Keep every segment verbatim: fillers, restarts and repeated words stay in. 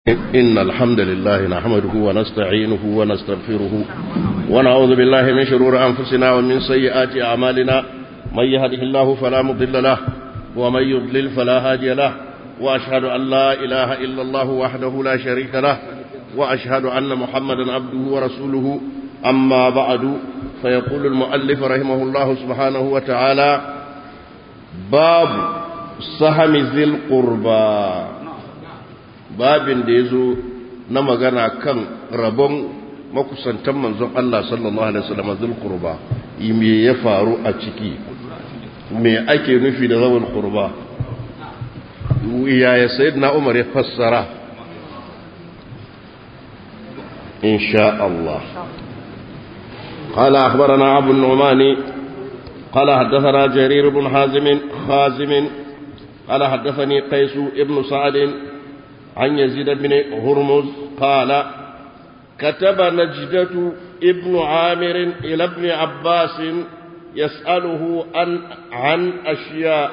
إن الحمد لله نحمده ونستعينه ونستغفره ونعوذ بالله من شرور أنفسنا ومن سيئات أعمالنا من يهده الله فلا مضل له ومن يضلل فلا هادي له وأشهد أن لا إله إلا الله وحده لا شريك له وأشهد أن محمدا عبده ورسوله أما بعد فيقول المؤلف رحمه الله سبحانه وتعالى باب سهم ذي القربى babin da ya zo na magana kan rabon makusantan manzon Allah sallallahu alaihi wasallam zulqurba me ya faru a ciki me ake nufi da zawul qurba ya sayyidina Umar ya fassara insha Allah قال أخبرنا أبو النعمان قال حدثنا جرير بن حازم خازم قال حدثني قيس ابن سعد عن يزيد بن هرمز قال كتب نجدة ابن عامر إلى ابن عباس يسأله عن, عن أشياء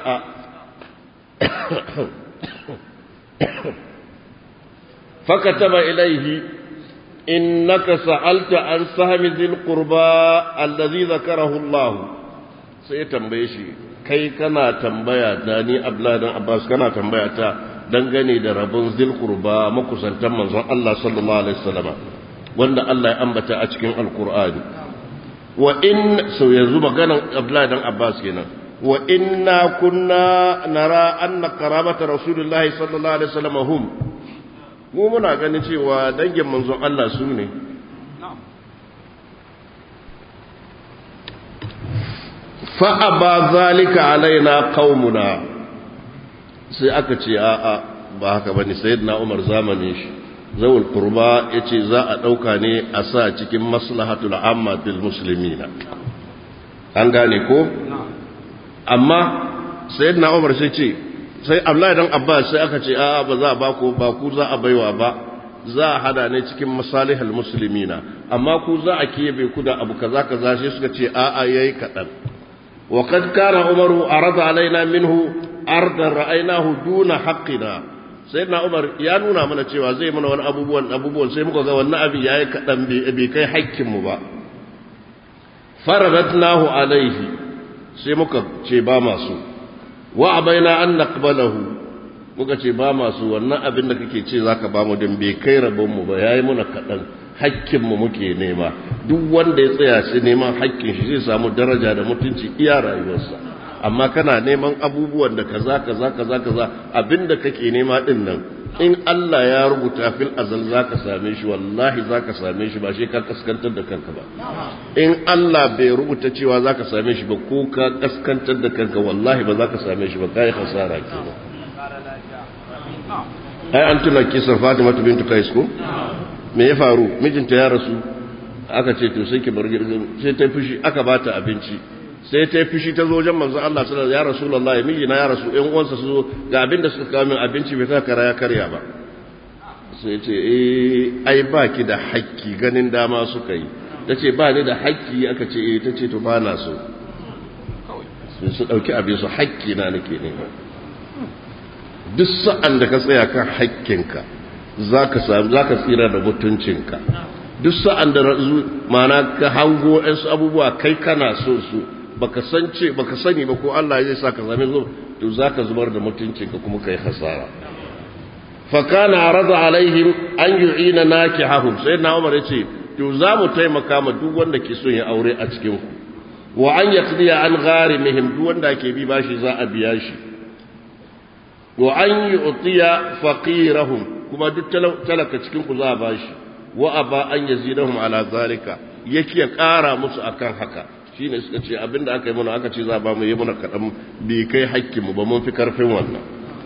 فكتب إليه إنك سألت عن سهم ذي القربى الذي ذكره الله سيتنبيشي كي كنا تنبيا داني أبلاد عباس كنا تنبيا تا dangane da rabon zilkurba makusantan manzon Allah sallallahu alaihi wasallam wanda Allah ya ambata a cikin alkur'ani wa in sau yanzu maganan Abdullahi dan Abbas kenan wa inna kunna nara anna karamata rasulullahi sallallahu alaihi wasallam hum mu muna ganin cewa dangin manzon Allah su ne fa aba zalika alaina qaumuna sai aka ce a'a ba haka bane sayyidina Umar zamanin shi zawul qurba yace za a dauka ne a sa cikin maslahatul amma bil muslimina an gane ko amma sayyidina Umar sai ce sai Abdullahi dan Abbas sai aka ce a'a ba za a ba ku ba ku za a baiwa ba za a hada ne cikin masalihul muslimina amma ku za a kebe ku da abu kaza kaza sai suka ce a'a yayi kadan wa kad kana Umaru arada alaina minhu ardan ra'aynahu duna haqqina sayyidina Umar ya nuna mana cewa zai mana wani abubuwan abubuwan sai muka ga wannan abin yayi kadan bai kai haƙƙin mu ba faradatnahu alaihi sai muka ce ba masu wa abaina an naqbalahu muka ce ba masu wannan abin da kake ce zaka ba mu din bai kai rabon mu ba yayi muna kadan haƙƙin mu muke nema duk wanda ya tsaya shi neman haƙƙin shi zai samu daraja da mutunci iya rayuwarsa amma kana neman abubuwan da kaza kaza kaza kaza abinda kake nema din nan in Allah ya rubuta fil azal zaka same shi wallahi zaka same shi ba shi ka kaskantar da kanka ba in Allah bai rubuta cewa zaka same shi ba ko ka kaskantar da kanka wallahi ba zaka same shi ba kai hasara kenan ai an tuna kisar Fatima bintu Qais ko me ya faru mijinta ya rasu aka ce to sai ki bar sai ta fushi aka bata abinci sai ta fishi ta zo wajen manzon Allah sallallahu alaihi wasallam ya rasulullahi mijina ya rasu ɗan uwansa su zo ga abin da suka kawo min abinci bai ta kara ya karya ba sai ce eh ai baki da haƙƙi ganin dama suka yi tace ba ni da haƙƙi aka ce eh tace to ba na so sai su dauki abin su haƙƙi na nake nema duk sa'an da ka tsaya kan haƙƙinka zaka samu zaka tsira da mutuncinka duk sa'an da ma'ana ka hango ɗansu abubuwa kai kana so su baka san ce baka sani ba ko Allah zai saka zame zo to zaka zubar da mutuncinka kuma kai hasara fa kana arada alaihim an yu'ina nakihahum sayyidina Umar yace to za mu taimaka ma duk wanda ke so ya aure a cikin ku wa an yaqdiya an gharimihim duk wanda ke bi bashi za a biya shi wa an yu'tiya faqirahum kuma duk talaka cikin ku za a bashi wa aba an yazidahum ala zalika yake ya kara musu akan haka shine suka ce abinda aka yi mana aka ce za ba mu yi mana kadan bi kai hakkin mu ba mun fi karfin wannan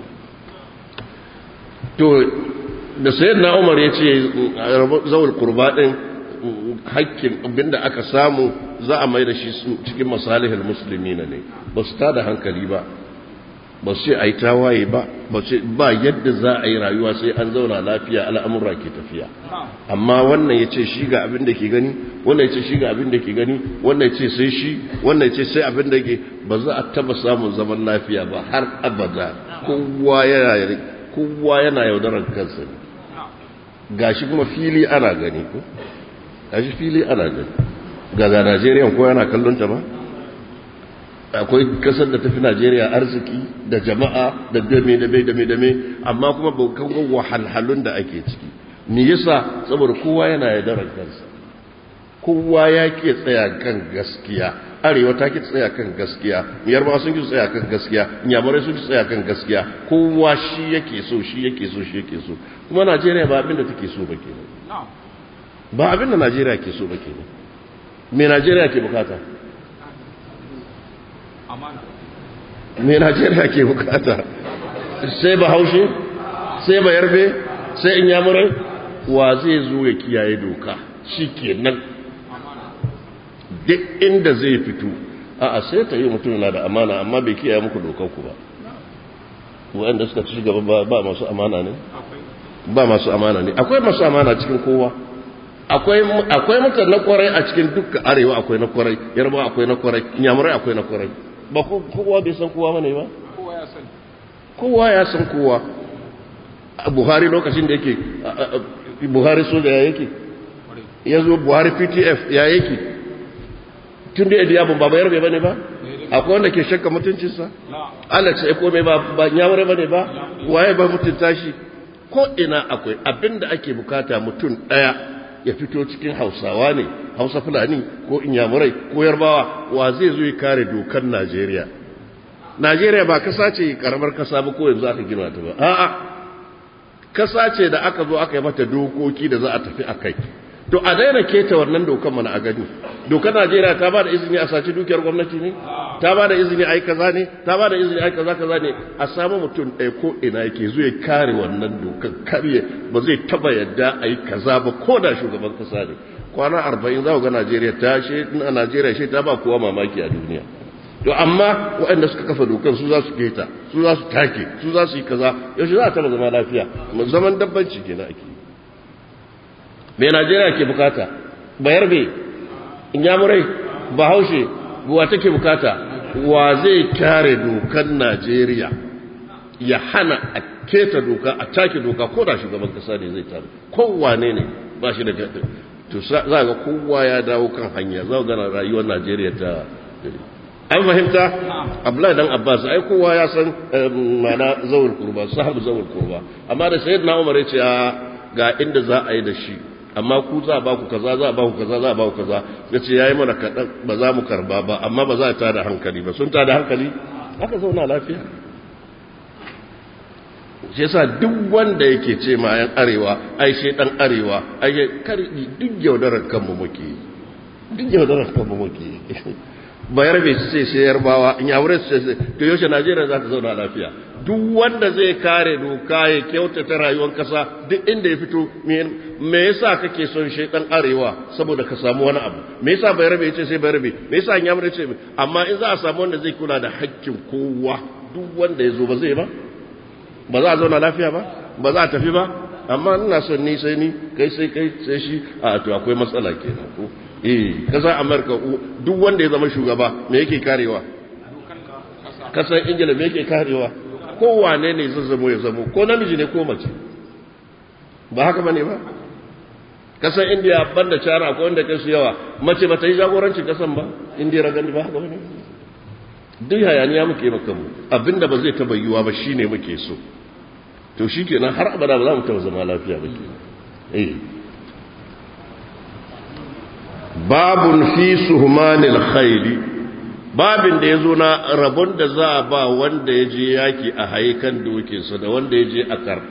to da sayyidina Umar yace zawul qurba din hakkin abinda aka samu za a mai da shi cikin masalihul muslimina ne ba su tada hankali ba ba su ai tawaye ba ba yadda za a yi rayuwa sai an zauna lafiya al'amura ke tafiya amma wannan ya ce shi ga abin da ke gani wannan ya ce shi ga abin da ke gani wannan ya ce sai shi wannan ya ce sai abin da ke ba za a taba samun zaman lafiya ba har abada kowa yana kowa yana yaudarar kansa gashi kuma fili ana gani ko gashi fili ana gani ga ga Najeriya ko yana kallon ta ba akwai kasar da tafi Najeriya arziki da jama'a da dame dame dame dame amma kuma ba kan wahalhalun da ake ciki me yasa saboda kowa yana yaudarar kansa kowa ya ke tsaya kan gaskiya arewa ta ke tsaya kan gaskiya yarbawa sun ke tsaya kan gaskiya inyamurai sun ke tsaya kan gaskiya kowa shi yake so shi yake so shi yake so kuma Najeriya ba abin da take so ba kenan ba abin da Najeriya ke so ba kenan me Najeriya ke bukata amana me Najeriya ke bukata sai ba haushe sai ba yarbe sai inyamurai wa zai zo ya kiyaye doka shikenan duk inda zai fito a'a sai ta yi mutum na da amana amma bai kiyaye muku dokar ku ba wanda suka ci gaba ba, ba masu amana ne ba masu amana ne akwai masu amana cikin kowa akwai akwai mutan na kwarai a cikin dukkan arewa akwai na kwarai yarba akwai na kwarai inyamurai akwai na kwarai ba kowa bai san kowa bane ba kowa ya san kowa ya san kowa Buhari lokacin da yake Buhari soja ya yake yazo Buhari P T F ya yake tun da yadda yabon baba yarbe bane ba akwai wanda ke shakka mutuncinsa Alex ya kome ba ba nyaware bane ba waye ba mutunta shi ko ina akwai abinda ake bukata mutum daya ya fito cikin Hausawa ne Hausa Fulani ko Inyamurai ko Yarbawa wa zai zo ya kare dokar Najeriya Najeriya ba kasa ce karamar kasa ba ko yanzu aka gina ta ba a'a kasa ce da aka zo aka yi mata dokoki da za a tafi akai to a daina keta wannan dokar mana a gani dokar Najeriya ta ba da izini a saci dukiyar gwamnati ne ta ba da izini ai kaza ne ta ba da izini ai kaza kaza ne a samu mutum ɗaya ko ina yake zuwa kare wannan dokar kariye ba zai taba yadda ai kaza ba ko da shugaban kasa ne kwana arba'in za ku ga Najeriya ta she a Najeriya she ta ba kowa mamaki a duniya to amma waɗanda suka kafa dokar su za su keta su za su take su za su yi kaza yaushe za a taba zama lafiya zaman dabbanci kenan ake me Najeriya ke bukata bayarbe inyamurai bahaushe buwa take bukata wa zai kare dokar Najeriya ya hana a keta doka a take doka ko da shugaban kasa ne zai tare kowane ne ba shi da to za ga kowa ya dawo kan hanya za ga rayuwar Najeriya ta an fahimta Abdullahi dan Abbas ai kowa ya san mana zawul kurba sahabu zawul kurba amma da sayyidina Umar ya ce ga inda za a yi da shi amma ku za ba ku kaza za ba ku kaza za ba ku kaza yace yayi mana kadan ba za mu karba ba amma ba za ta da hankali ba sun ta da hankali aka zauna lafiya shi yasa duk wanda yake ce ma yan arewa ai shi dan arewa ai kari duk yaudarar kanmu muke duk yaudarar kanmu muke bayar bai sai sai yarbawa in ya wure sai to yaushe Najeriya za ta zauna lafiya duk wanda zai kare doka ya kyautata rayuwar kasa duk inda ya fito me yasa kake son shi dan arewa saboda ka samu wani abu me yasa bayar bai ce sai bayar bai me yasa in ya wure ce amma in za a samu wanda zai kula da haƙƙin kowa duk wanda ya zo ba zai ba ba za a zauna lafiya ba ba za a tafi ba amma ina son ni sai ni kai sai kai sai shi a to akwai matsala kenan ko eh kasar America duk wanda ya zama shugaba me yake karewa kasar Ingila me yake karewa kowane ne zai zama ya zama ko namiji ne ko mace ba haka bane ba kasar India banda China akwai wanda kai su yawa mace ba ta yi jagorancin kasan ba India ragandi ba haka bane duk hayaniya muke maka mu abinda ba zai taba yiwa ba shine muke so to shikenan har abada ba za mu taba zama lafiya ba ke eh babun fi suhmanil khayl babin da yazo na rabon da za a ba wanda yaje yaki a haikan dokin sa da wanda yaje a kar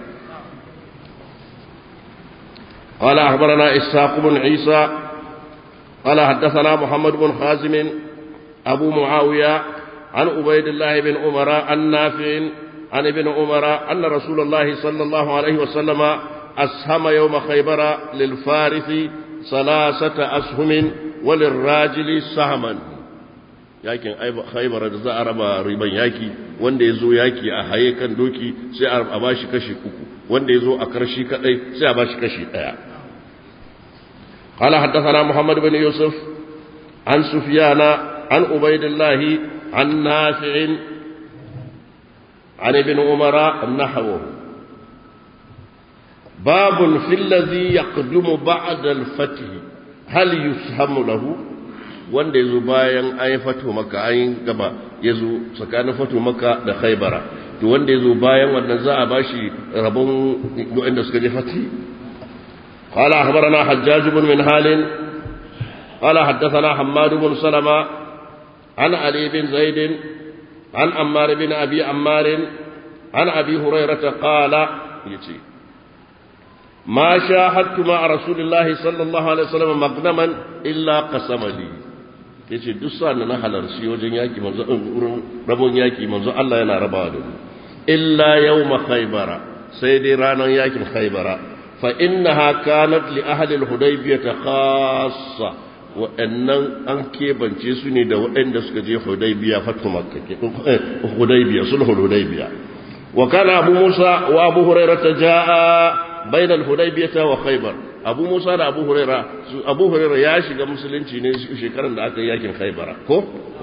qala akhbarana ishaq ibn isa qala hadathana muhammad ibn hazim abu muawiya an ubaydillah ibn umara an-nafi' an ibn umara anna rasulullah sallallahu alayhi wa sallama ashama yawm khaybara lil farisi ثلاثة أسهم وللراجل سهما yakin Khaibar da za a raba riban yaki wanda yazo yaki a haye kan doki sai a bashi kashi uku wanda yazo a karshi kadai sai a bashi kashi daya qala hadathana Muhammad ibn Yusuf an Sufyana an Ubaydillah an Nafi' an ibn Umar nahwu babun fil ladhi yaqdumu ba'da al-fath hal yushamu lahu wanda yazo bayan ayi fatu maka ayin gaba yazo tsakanin fatu maka da khaybara to wanda yazo bayan wannan za a bashi rabon wanda suka je fati qala akhbarana hajjaj ibn minhal qala haddathana hammad ibn salama an ali bin zaid an ammar bin abi ammar an abi hurairah qala yace ما شاهدت مع رسول الله صلى الله عليه وسلم مغنما إلا قسم لي yace duk sa'an na halarci wajen yaki manzo rabon yaki manzo Allah yana rabawa da mu illa yawma khaybara sai dai ranar yakin khaybara fa innaha kanat li ahli al-hudaybiyah khassa wa annan an kebance su ne da waɗanda suka je hudaybiya fatu makka ke hudaybiya sulhul hudaybiya wa kana abu musa wa abu hurairah jaa بين الحديبية وخيبر أبو موسى أبو هريرة أبو هريرة ياشي مسلمين ne shekaran da aka yakin Khaybara ko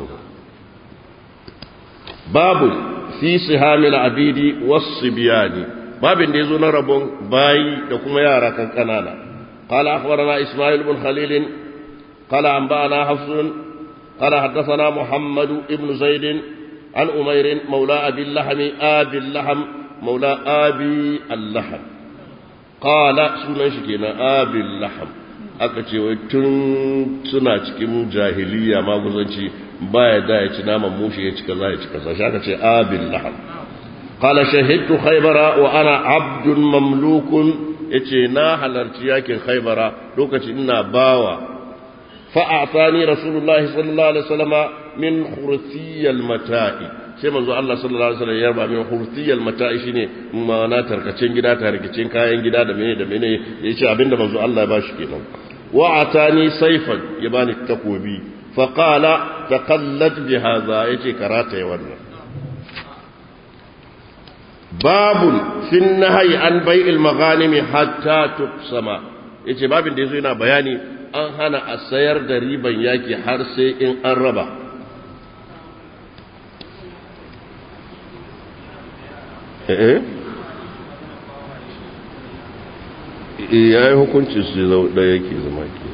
babu fi sihamil abidi was-sibyani babin da yazo na rabon bayi da kuma yara kan kanana qala akhbarana isma'il ibn khalil qala anba'ana hafs qala hadathana muhammad ibn zaid an umayr mawla abi al-lahm abi al-lahm mawla abi al-lahm qala sunan shi kenan abil laham aka ce wai tun suna cikin jahiliya maguzanci baya da ya ci naman mushi ya ci kaza ya ci kaza shi aka ce abil laham qala shahidtu khaybara wa ana abdun mamlukun yace na halarci yakin khaybara lokacin ina bawa fa a'tani rasulullahi sallallahu alaihi wasallama min khurthiyal mata'i sai manzo Allah sallallahu alaihi wasallam ya yarba min hurtiyal mata'i shine mana tarkacen gida tarkacen kayan gida da mene da mene yace abinda manzo Allah ya bashi kenan wa atani sayfan ya bani takobi fa qala taqallad bi hadha yace karata ya wannan babun fi nahyi an bai'il maghanim hatta tuqsama yace babin da yazo yana bayani an hana a sayar da riban yaki har sai in an raba eh yayi hukunci su da yake zama ke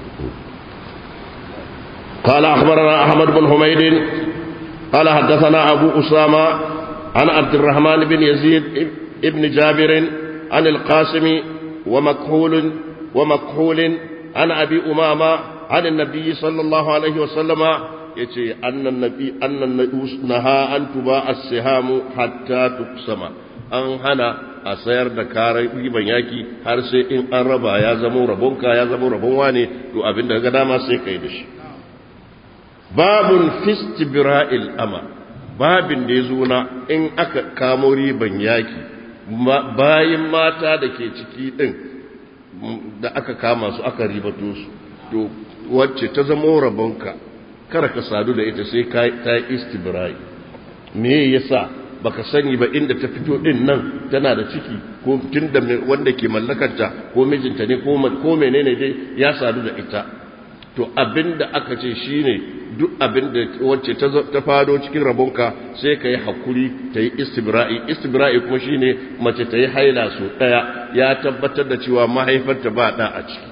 قال أخبرنا أحمد بن حميد قال حدثنا أبو أسامة عن عبد الرحمن بن يزيد ابن جابر عن القاسم ومكحول ومكحول عن أبي أمامة عن النبي صلى الله عليه وسلم يتي أن النبي أن النبي نهى أن تباع السهام حتى تقسم an hana a sayar da karar riban yaki har sai in an raba ya zama rabonka ya zama rabon wane to abinda ga dama sai kai da shi babun fistibra'il ama babin da yazo na in aka kamo riban yaki bayin mata da ke ciki din da aka kama su aka ribato su to wacce ta zama rabonka kar ka sadu da ita sai kai ta istibra'i me yasa baka sani ba inda ta fito din nan tana da ciki ko tunda wanda ke mallakarta ko mijinta ne ko ko menene dai ya sadu da ita to abinda aka ce shine duk abinda wacce ta ta fado cikin rabonka sai kai hakuri tayi istibra'i istibra'i kuma shine mace tayi haila so daya ya tabbatar da cewa mahaifarta ba da a ciki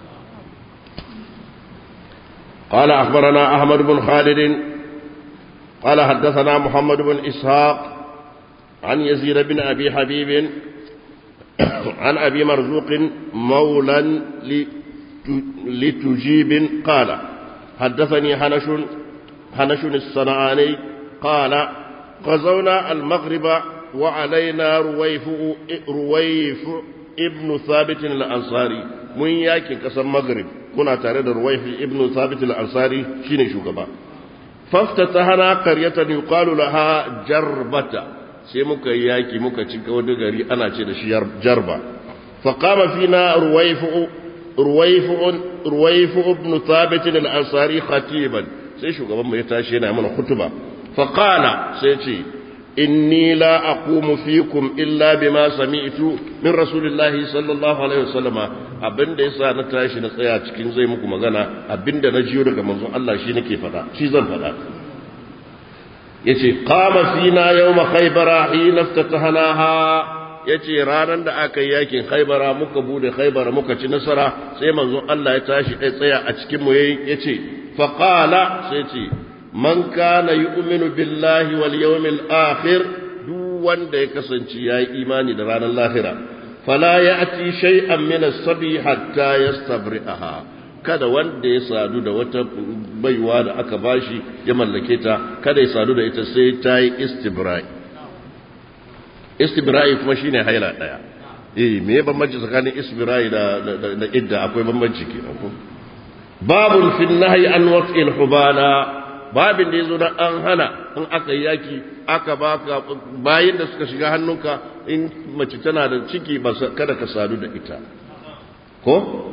قال أخبرنا أحمد بن خالد قال حدثنا محمد بن إسحاق عن يزيد بن أبي حبيب عن أبي مرزوق مولى لتجيب قال حدثني حنش حنش الصنعاني قال غزونا المغرب وعلينا رويف رويف ابن ثابت الأنصاري من ياكي كسم مغرب كنا تارد رويف ابن ثابت الأنصاري شيني شوكبا فافتتحنا قرية يقال لها جربة sai muka yaki muka cika wani gari ana ce da shi jarba faqama fina ruwayfu ruwayfu ruwayfu ibn thabit al-ansari khatiban sai shugaban mu ya tashi yana mana khutba faqala sai ce inni la aqumu fikum illa bima sami'tu min rasulillahi sallallahu alaihi wasallama abinda yasa na tashi na tsaya cikin zai muku magana abinda na jiyo daga manzon Allah shi nake fada shi zan fada yace qama fina yawma khaybara hina iftatahnaha yace ranan da aka yi yakin Khaybara muka bude Khaybara muka ci nasara sai manzon Allah ya tashi ɗaya tsaya a cikin mu yace fa qala sai ce man kana yu'minu billahi wal yawmil akhir duk wanda ya kasance yayi imani da ranar lahira fala ya'ti shay'an min as-sabi hatta yastabri'aha kada wanda ya sadu da wata baiwa da aka bashi ya mallake ta kada ya sadu da ita sai ta yi istibra'i istibra'i kuma shine haila daya eh me bambanci tsakanin istibra'i da da idda akwai bambanci kenan ko babun fil nahyi an waqil hubala babin da yazo da an hana in aka yaki aka baka bayin da suka shiga hannunka in mace tana da ciki ba kada ka sadu da ita ko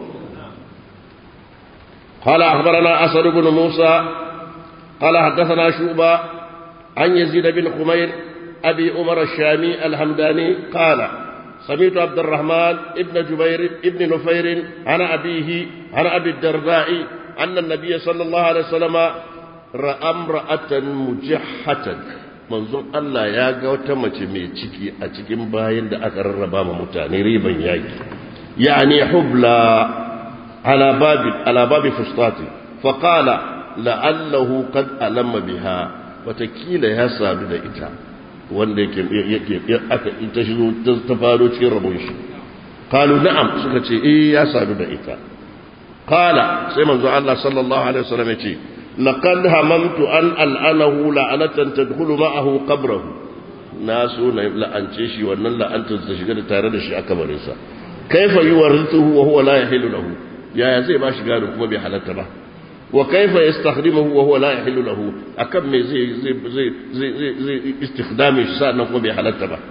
قال أخبرنا أسد بن موسى قال حدثنا شعبة عن يزيد بن خمير أبي عمر الشامي الحمداني قال سمعت عبد الرحمن ابن جبير ابن نفير عن أبيه عن أبي الدرداء أن النبي صلى الله عليه وسلم رأى امرأة مجحة منظور الله يا قوة مجمي تشكي أتشكي مباين دا أكرر بام متاني ريبا ياكي يعني حبلى على باب على باب فسطاته فقال لعله قد ألم بها وتكيل يا سادو da ita wanda yake yake aka ita shigo ta faro cikin rabon shi qalu na'am suka ce eh ya sadu da ita qala sai manzo Allah sallallahu alaihi wasallam ya ce laqad hamamtu an al'anahu la'anatan tadkhulu ma'ahu qabrahu nasu la'ance shi wannan la'antar ta shiga da tare da shi a kabarinsa kaifa yuwarithuhu wa huwa la yahillu lahu yaya zai ba shi gado kuma bai halatta ba wa kaifa yastakhdimuhu wa huwa la yahillu lahu akan me zai zai zai zai zai istikhdami shi sannan kuma bai halatta ba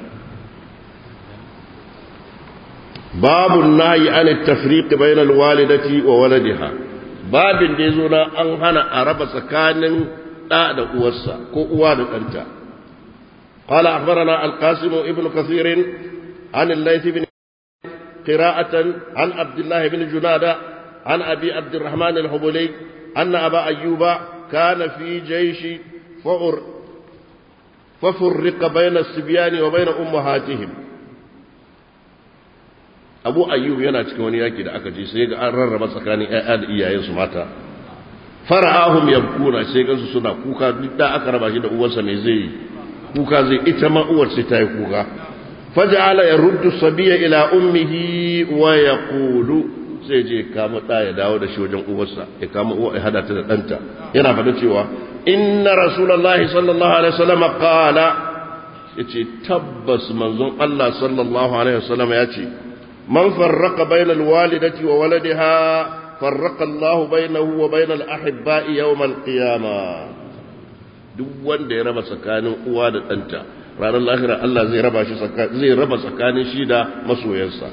babu nahyi an at-tafriq bayna al-walidati wa waladiha babin da yazo na an hana a raba tsakanin da da uwarsa ko uwa da danta qala akhbarana al-qasim ibn kathir an al-layth ibn قراءة عن عبد الله بن جنادة عن أبي عبد الرحمن الحبلي أن أبا أيوب كان في جيش فأر ففرق بين الصبيان وبين أمهاتهم أبو أيوب yana cikin wani yaki da aka je sai ga an rarraba tsakanin ƴaƴa da iyayensu mata fara'ahum yabkuna sai gansu suna kuka duk da aka raba shi da uwarsa mai zai kuka zai ita ma uwar sai ta yi kuka فجعل يرد الصبي إلى أمه ويقول سيجي كام دا يداو دا شي وجن uwarsa ya kama uwa ya hada ta da danta yana fada cewa inna rasulullahi sallallahu alaihi wasallam qala yace tabbas manzon Allah sallallahu alaihi wasallam yace man farraqa bainal walidati wa waladiha farraqa Allah bainahu wa bainal ahibba'i yawm al-qiyamah duk wanda ya raba tsakanin uwa da danta ranar lahira Allah zai raba shi zai raba tsakanin shi da masoyansa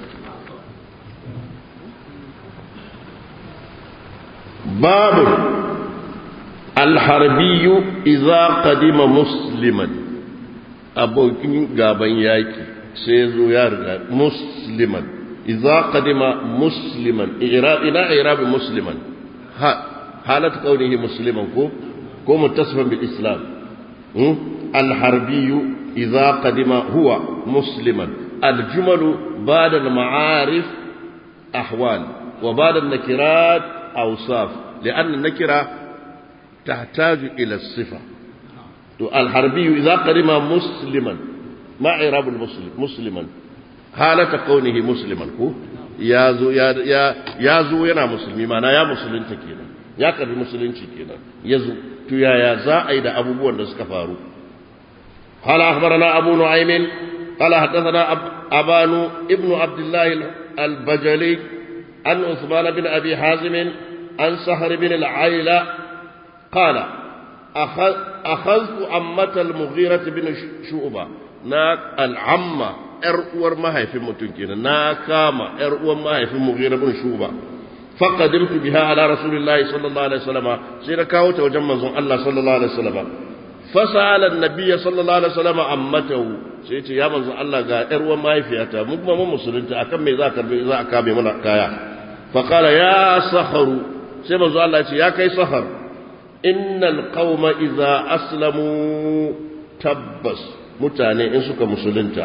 babu alharbiyu idza qadima musliman abokin gaban yaki sai zo ya riga musliman idza qadima musliman i'rab ila i'rab musliman ha halat qawlihi musliman ko ko muttasifan bil islam الحربي إذا قدم هو مسلما الجمل بعد المعارف أحوال وبعد النكرات أوصاف لأن النكرة تحتاج إلى الصفة الحربي إذا قدم مسلما ما إعراب المسلم مسلما حالة كونه مسلما يازو يا يا يازو ينا مسلمي معنا يا مسلم تكينا يا كبي مسلم تكينا يزو تو يا يا زائد أبو بوان دسكفارو قال أخبرنا أبو نعيم قال حدثنا أب أبان ابن عبد الله البجلي عن عثمان بن أبي حازم عن سهر بن العيلة قال أخذ أخذت عمة المغيرة بن شعبة ناك العمة أرور ما هي في متنكين ناكاما أرور ما هي في المغيرة بن شعبة فقدمت بها على رسول الله صلى الله عليه وسلم سيركاوت وجمع الله صلى الله عليه وسلم فسأل النبي صلى الله عليه وسلم عمته سيتي يا منزل الله قال اروا ما يفياتا مو ما مسلمت akan me za ka za ka be mana kaya فقال يا صخر sai manzo Allah ya ce ya kai sahar innal qauma idza aslamu tabbas mutane in suka musulunta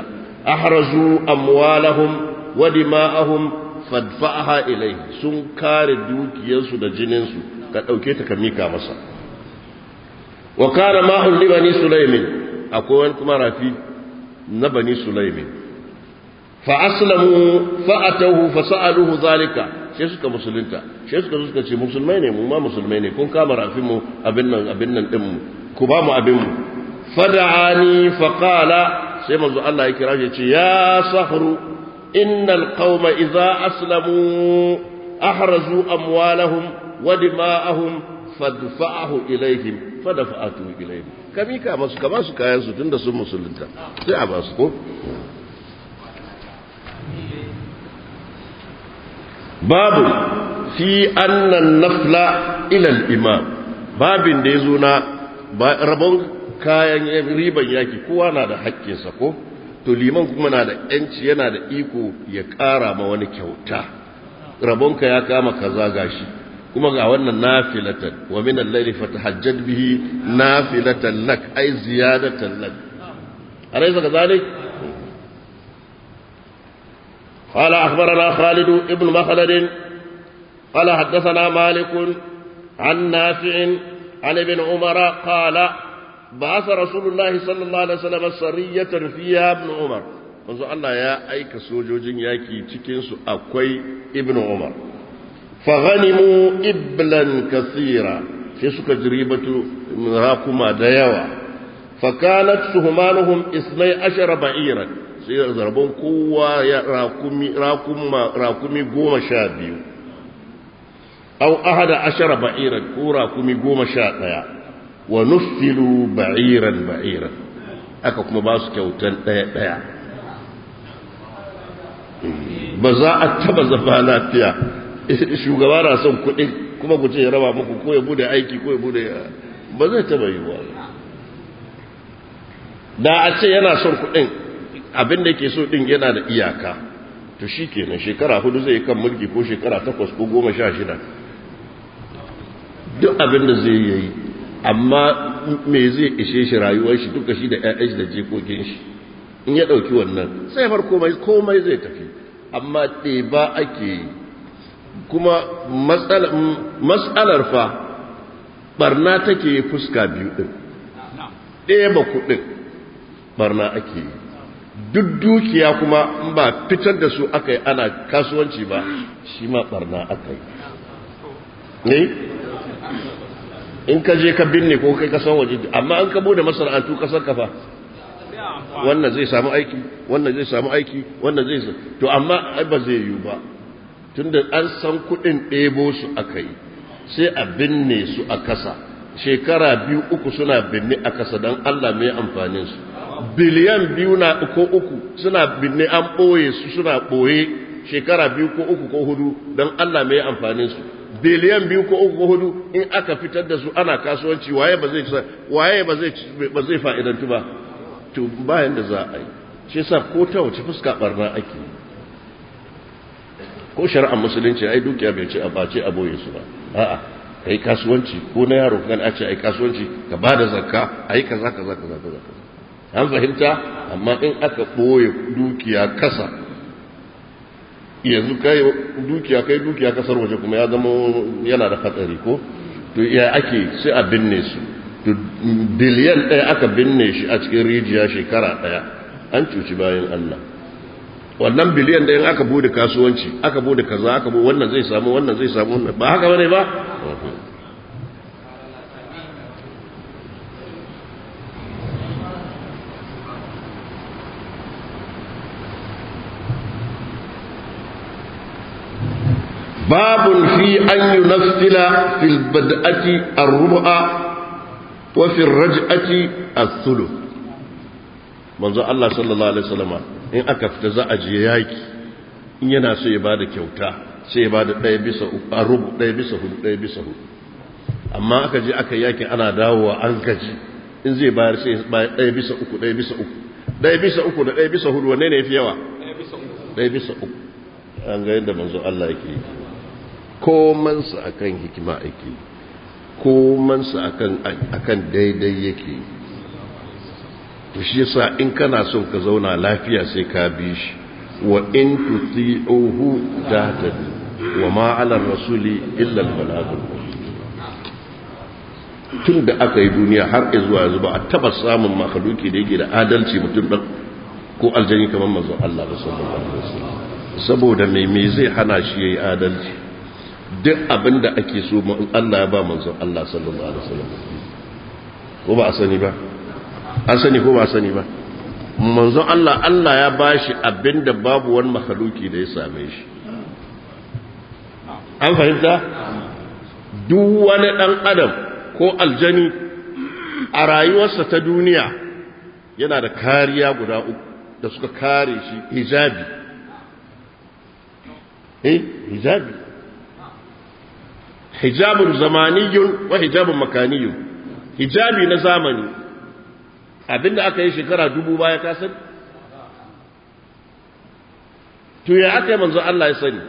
ahrazu amwalahum wa dima'ahum fadfa'aha ilayhi sun kare dukiyarsu da jininsu ka dauke ta ka mika masa wa kana ma'un li bani sulaimin akwai wani kuma rafi na bani sulaimin fa aslamu fa atawhu fa sa'aluhu zalika sai suka musulunta sai suka suka ce musulmai ne mu ma musulmai ne kun kama rafin mu abin nan abin nan din mu ku ba mu abin mu fad'ani fa qala sai manzo Allah ya kira shi ce ya sahru innal qauma idza aslamu ahrazu amwalahum wa dima'ahum fadfa'ahu ilayhim fadfa'atu ilayhim kami ka masu kama su kayan su tunda sun musulunta sai a ba su ko babu fi anna an-nafla ila al-imam babin da yazo na rabon kayan riban yaki kowa na da haƙƙinsa ko to liman kuma na da yanci yana da iko ya ƙara ma wani kyauta rabonka ya kama kaza gashi kuma ga wannan nafilatan wa min al-layli fatahajjad bihi nafilatan lak ay ziyadatan lak alaysa kadhalik qala akhbarana Khalid ibn Makhlad qala haddathana Malik an Nafi' an ibn Umar qala بعث رسول الله صلى الله عليه وسلم سرية فيها ابن عمر manzo Allah ya aika sojojin yaki cikin su akwai ibnu Umar fa ghanimu iblan kathira sai suka jiribatu rakuma da yawa fa kanat suhmanuhum isnai ashara ba'iran sai zarbon kowa ya rakumi rakuma rakumi goma sha biyu aw ahada ashara ba'iran ko rakumi goma sha daya wa nufilu ba'iran ba'iran aka kuma ba su kyautan daya daya ba za a taba zafa lafiya shugaba na son kuɗi kuma ku ce ya raba muku ko ya bude aiki ko ya bude ba zai taba yi wa da a ce yana son kuɗin abin da ke so ɗin yana da iyaka to shi kenan shekara hudu zai kan mulki ko shekara takwas ko goma sha shida duk abin da zai yi amma me zai ishe shi rayuwar shi duka shi da ƴaƴan shi da jikokin shi in ya ɗauki wannan sai har komai komai zai tafi amma ɗeba ake yi kuma matsalar fa barna take fuska biyu ɗin ɗeba kuɗin barna ake yi duk dukiya kuma in ba fitar da su aka yi ana kasuwanci ba shi ma barna aka yi ne in ka je ka binne ko kai kasan waje amma an ka bude masana'antu kasar kafa wannan zai samu aiki wannan zai samu aiki wannan zai to amma ai ba zai yiwu ba tunda an san kudin ɗebo su aka yi sai a binne su a kasa shekara biyu uku suna binne a kasa don Allah mai amfanin su biliyan biyu na ko uku suna binne an ɓoye su suna ɓoye shekara biyu ko uku ko hudu don Allah mai amfanin su biliyan biyu ko uku ko hudu in aka fitar da su ana kasuwanci waye ba zai waye ba zai ba zai fa'idantu ba to bayan da za a yi shi yasa ko ta wace fuska barna ake ko shari'ar musulunci ai dukiya bai ce a bace a boye su ba a'a kai kasuwanci ko na yaro kan a ce ai kasuwanci ka bada zakka ai kaza kaza kaza kaza an fahimta amma in aka boye dukiya kasa yanzu kai dukiya kai dukiya kasar waje kuma ya zama yana da hatsari ko to ya ake sai a binne su to biliyan ɗaya aka binne shi a cikin rijiya shekara ɗaya an cuci bayan Allah wannan biliyan ɗaya aka bude kasuwanci aka bude kaza aka bude wannan zai samu wannan zai samu wannan ba haka bane ba باب في أن ينفل في البدءة الربع وفي الرجعة الثلث منذ الله صلى الله عليه وسلم إن أكفت زأجي ياكي إن يناسو يبادة كيوتا سيبادة لا يبسه الربع لا يبسه لا يبسه أما أكجي أكا ياكي أنا داوة أنكجي إن زي بار لا يبسه أكو لا يبسه أكو لا يبسه أكو لا يبسه هو ونين يفيوا لا يبسه أكو أنك عند منذ الله يكي komansa akan hikima ake komansa akan akan daidai yake to shi yasa in kana son ka zauna lafiya sai ka bi shi wa in tuti'uhu tahtadu wa ma 'ala ar-rasuli illa al-balagh. Tun da aka yi duniya har zuwa yanzu ba a taba samun makhluki da yake da adalci mutum da ko aljani kamar manzon Allah sallallahu alaihi wasallam. Saboda mai me zai hana shi yayi adalci? Duk abinda ake so Allah ya ba manzon Allah sallallahu alaihi wasallam. Ko ba a sani ba? An sani ko ba a sani ba? Manzon Allah Allah ya bashi abinda babu wani makhluki da ya same shi. An fahimta? Duk wani dan adam ko aljani a rayuwarsa ta duniya yana da kariya guda uku da suka kare shi. Hijabi eh hijabi hijabun zamaniyun wa hijabun makaniyun. Hijabi na zamani abinda aka yi shekara dubu baya ka sani, to ya aka yi manzo Allah ya sani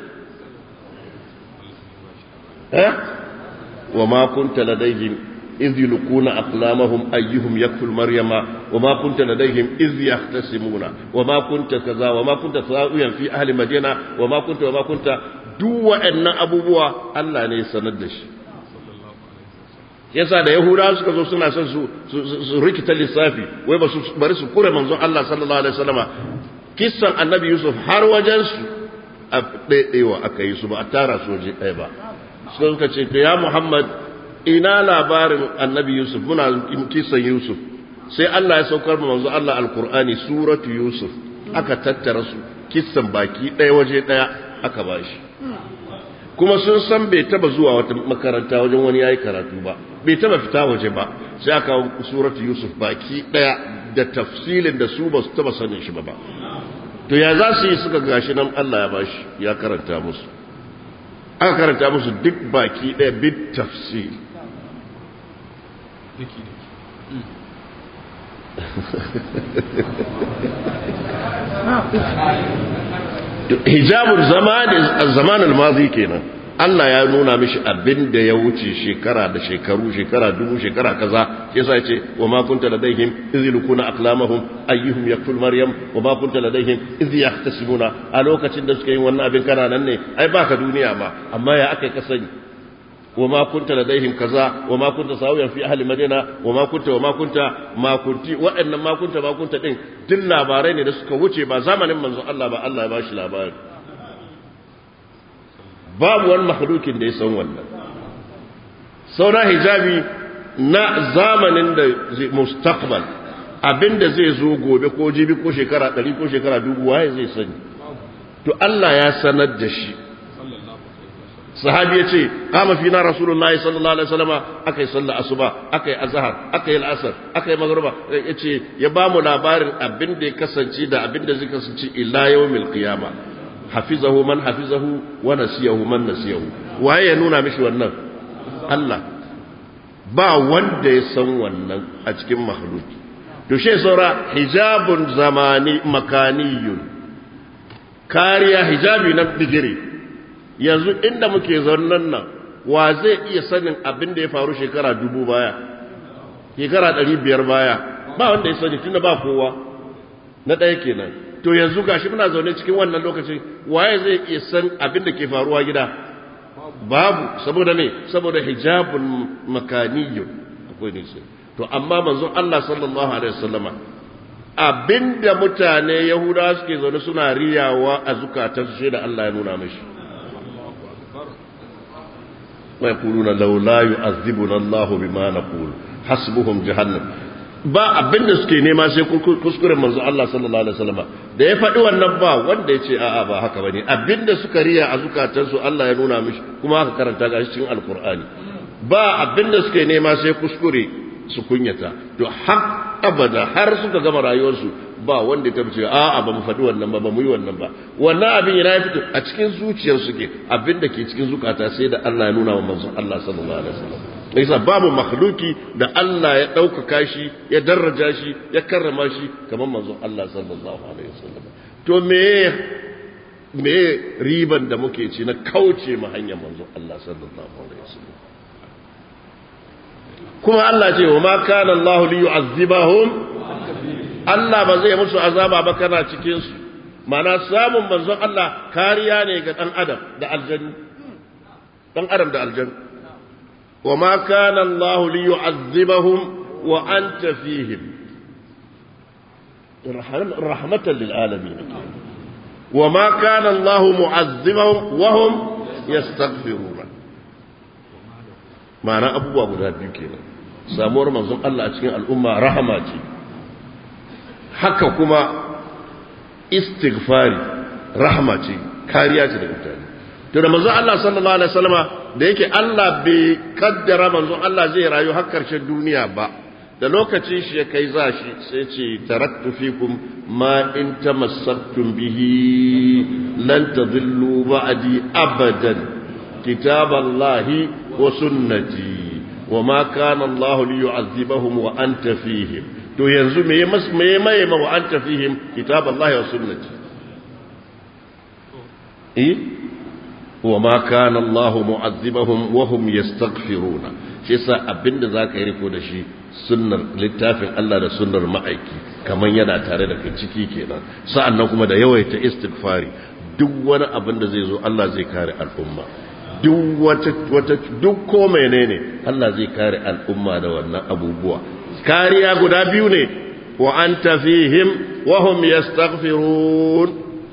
eh وما كنت لديهم إذ يلقون أقلامهم أيهم يكفل مريم وما كنت لديهم إذ يختصمون وما كنت كذا وما كنت ساويا في أهل مدينة وما كنت وما كنت دو أن أبو بوا الله ne sanar da shi. Yasa da Yahudawa suka zo suna son su su rikita lissafi wai ba su bari su kure manzon Allah sallallahu alaihi wasallama, kissan annabi Yusuf har wajen su a ɗaiɗewa aka yi su ba a tara su waje ɗaya ba. Suka suka ce to ya Muhammad ina labarin annabi Yusuf, muna kisan Yusuf. Sai Allah ya saukar mu manzo Allah alqur'ani suratu Yusuf, aka tattara su kissan baki ɗaya waje ɗaya aka bashi. Kuma sun san bai taba zuwa wata makaranta wajen wani yayi karatu ba, bai taba fita waje ba, sai aka suratu Yusuf baki ɗaya da tafsilin da su ba su taba sanin shi ba ba. To ya za su yi suka gashi nan Allah ya bashi ya karanta musu, aka karanta musu duk baki ɗaya bit tafsir. Hijabul zaman al-mazi kenan, Allah ya nuna mishi abin da ya wuce shekara da shekaru, shekara dubu, shekara kaza. Yasa yace wa ma kunta ladaihim idh yulquna aqlamahum ayyuhum yakful maryam wa ma kunta ladaihim idh yahtasimuna. A lokacin da suka yi wannan abin kana nan ne, ai baka duniya ba, amma ya akai ka sani. wa ma kunta ladaihim kaza wa ma kunta sawiyan fi ahli madina wa ma kunta wa ma kunta ma kunti waɗannan ma kunta ma kunta din duk labarai ne da suka wuce ba zamanin manzo Allah ba. Allah ya bashi labari. babu wani makhlukin da ya san wannan. sauran hijabi na zamanin da mustaqbal, abinda zai zo gobe ko jibi ko shekara ɗari ko shekara dubu, waye zai sani? To Allah ya sanar da shi. Sahabi ya ce kama fi na rasulullahi sallallahu alaihi wasallama, aka yi sallar asuba, aka yi azhar, aka yi al'asar, aka yi magruba. Ya ce ya ba mu labarin abin da ya kasance da abin da zai kasance ila yawmil qiyama. Hafizahu man hafizahu wa nasiyahu man nasiyahu. Waye ya nuna mishi wannan? Allah. Ba wanda ya san wannan a cikin makhluki. To she saura hijabun zamani makaniyun, kariya hijabi na digiri. Yanzu inda muke zannan nan, wa zai iya sanin abin da ya faru shekara dubu baya, shekara ɗari biyar baya? Ba wanda ya sani tunda ba kowa. Na ɗaya kenan. To yanzu gashi muna zaune cikin wannan lokacin, waye zai iya san abin da ke faruwa gida? Babu. Saboda me? Saboda hijabun makaniyun akwai nisa. To amma manzon Allah sallallahu alaihi wasallama, abinda mutane Yahudawa suke zaune suna riyawa a zukatansu shi da Allah ya nuna mishi. Wa yaquluna laula yu'adhibuna Allahu bima naqul hasbuhum jahannam. Ba abinda suke nema sai kuskuren manzo Allah sallallahu alaihi wasallama. Da ya faɗi wannan ba wanda ya ce a'a ba haka bane. Abinda suka riya a zukatansu Allah ya nuna mishi, kuma aka karanta gashi cikin Alqur'ani. Ba abinda suke nema sai kuskure su kunyata. To har abada har suka gama rayuwarsu ba wanda ya tabbace a'a ba mu faɗi wannan ba ba mu yi wannan ba. Wannan abin yana fito a cikin zuciyar suke, abinda ke cikin zukata sai da Allah ya nuna wa manzon Allah sallallahu alaihi wasallam. Yasa babu makhluki da Allah ya ɗaukaka shi, ya daraja shi, ya karrama shi kamar manzon Allah sallallahu alaihi wasallam. To me me riban da muke ci na kauce mu hanyar manzon Allah sallallahu alaihi wasallam? Kuma Allah ce wa ma kana Allah li yu'azzibahum Allah ba zai musu azaba ba kana cikin su mana samun manzon Allah kariya ne ga dan adam da aljanni dan adam da aljanni wa ma kana Allah li yu'azzibahum wa anta fihim rahmatan lil alamin wa ma kana Allah mu'azzibahum wa hum yastaghfiruna mana abubuwa guda biyu kenan samuwar manzon Allah a cikin al'umma rahama ce haka kuma istighfari rahama ce kariya ce daga mutane to da manzon Allah sallallahu alaihi wasallama da yake Allah bai kaddara manzon Allah zai rayu har karshen duniya ba da lokacin shi ya kai zashi sai ce taraktu fikum ma in tamassaktum bihi lan tadillu ba'di abadan kitaballahi wa sunnati وما كان الله ليعذبهم وأنت فيهم تو ينزو مي مس مي مي وأنت فيهم كتاب الله وسنتي إيه وما كان الله معذبهم وهم يستغفرون shi sa abinda zaka yi riko da shi sunnar littafin Allah da sunnar ma'aiki kaman yana tare da kai ciki kenan sa'annan kuma da yawaita istighfari duk wani abin da zai zo Allah zai kare al'umma duk wata wata duk ko menene Allah zai kare al'umma da wannan abubuwa kariya guda biyu ne wa anta fihim wa hum yastaghfirun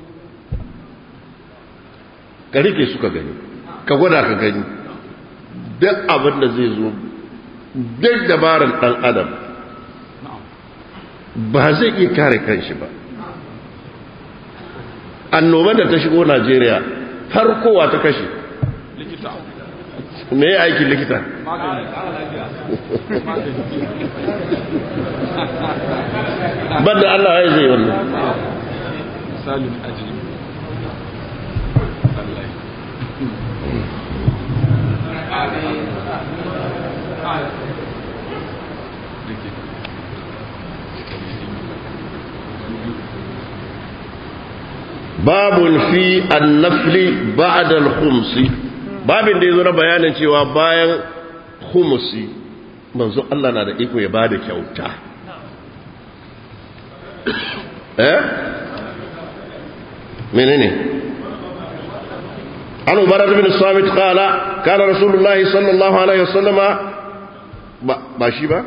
karike suka gani ka gwada ka gani duk abin da zai zo duk dabaran dan adam ba zai iya kare kanshi ba annoban da ta shigo Najeriya har kowa ta kashe likita me ya aikin likita banda Allah ya zai wannan misalin aji babun fi annafli ba'da al-khumsi babin da yazo na bayanin cewa bayan khumsi manzo Allah na da iko ya bada kyauta eh menene an ubarat bin samit qala kana rasulullah sallallahu alaihi wasallam ba shi ba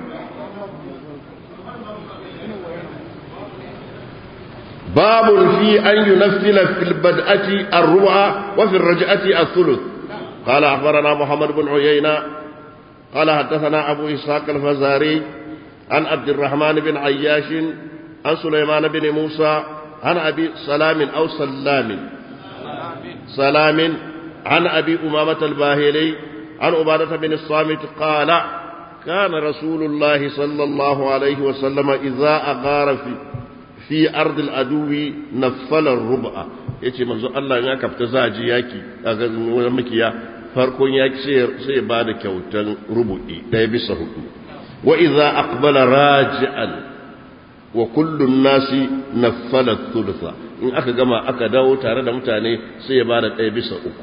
باب في أن ينفل في البدءة الربع وفي الرجعة الثلث قال أخبرنا محمد بن عيينة قال حدثنا أبو إسحاق الفزاري عن عبد الرحمن بن عياش عن سليمان بن موسى عن أبي سلام أو سلام سلام عن أبي أمامة الباهلي عن عبادة بن الصامت قال كان رسول الله صلى الله عليه وسلم إذا أغار في fi ardil aduwi naffala ruba yace manzo Allah ya kafta zaji yaki kaga wannan makiya farkon yaki sai sai ba da kyautan rubu'i daya bisa hudu wa idza aqbala raji'an wa kullu an-nasi naffala thulutha in aka gama aka dawo tare da mutane sai ya ba da daya bisa uku